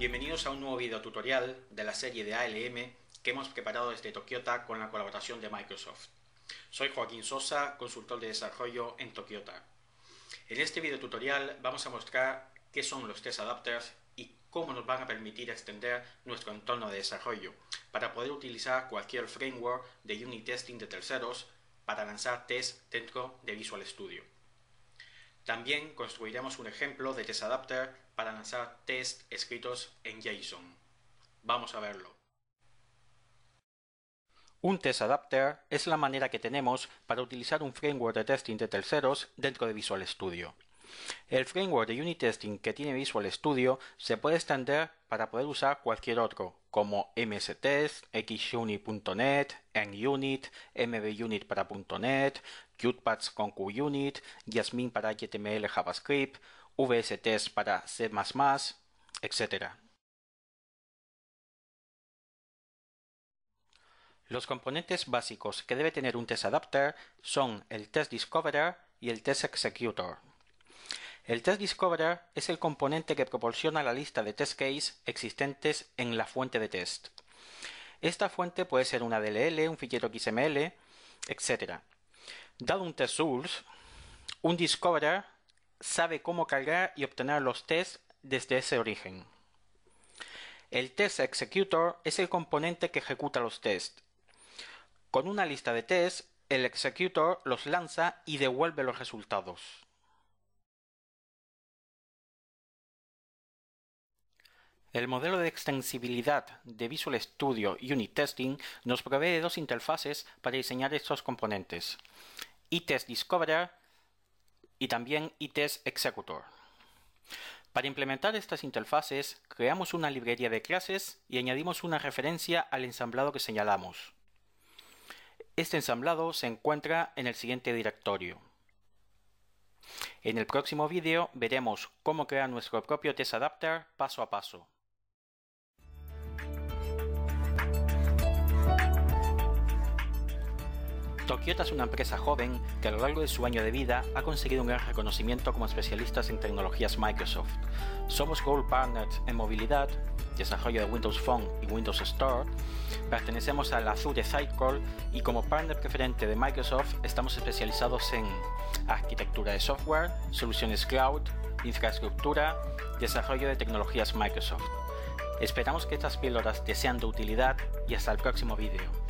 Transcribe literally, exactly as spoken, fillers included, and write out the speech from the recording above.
Bienvenidos a un nuevo video tutorial de la serie de A L M que hemos preparado desde Tokiota con la colaboración de Microsoft. Soy Joaquín Sosa, consultor de desarrollo en Tokiota. En este video tutorial vamos a mostrar qué son los test adapters y cómo nos van a permitir extender nuestro entorno de desarrollo para poder utilizar cualquier framework de unit testing de terceros para lanzar test dentro de Visual Studio. También construiremos un ejemplo de test adapter para lanzar test escritos en JSON. Vamos a verlo. Un test adapter es la manera que tenemos para utilizar un framework de testing de terceros dentro de Visual Studio. El framework de unit testing que tiene Visual Studio se puede extender para poder usar cualquier otro, como M S Test, X Unit punto net, NUnit, M V Unit para .NET, CutePaths con QUnit, Jasmine para H T M L JavaScript, V S Test para C más más, etcétera. Los componentes básicos que debe tener un test adapter son el test discoverer y el test executor. El test discoverer es el componente que proporciona la lista de test case existentes en la fuente de test. Esta fuente puede ser una D L L, un fichero X M L, etcétera. Dado un test source, un discoverer sabe cómo cargar y obtener los tests desde ese origen. El test executor es el componente que ejecuta los tests. Con una lista de tests, el executor los lanza y devuelve los resultados. El modelo de extensibilidad de Visual Studio Unit Testing nos provee dos interfaces para diseñar estos componentes: iTest Discoverer y también iTest Executor. Para implementar estas interfaces, creamos una librería de clases y añadimos una referencia al ensamblado que señalamos. Este ensamblado se encuentra en el siguiente directorio. En el próximo vídeo veremos cómo crear nuestro propio test adapter paso a paso. Tokiota es una empresa joven que a lo largo de su año de vida ha conseguido un gran reconocimiento como especialistas en tecnologías Microsoft. Somos Gold Partners en movilidad, desarrollo de Windows Phone y Windows Store, pertenecemos al Azure Sidecar y como partner preferente de Microsoft estamos especializados en arquitectura de software, soluciones cloud, infraestructura, desarrollo de tecnologías Microsoft. Esperamos que estas píldoras te sean de utilidad y hasta el próximo vídeo.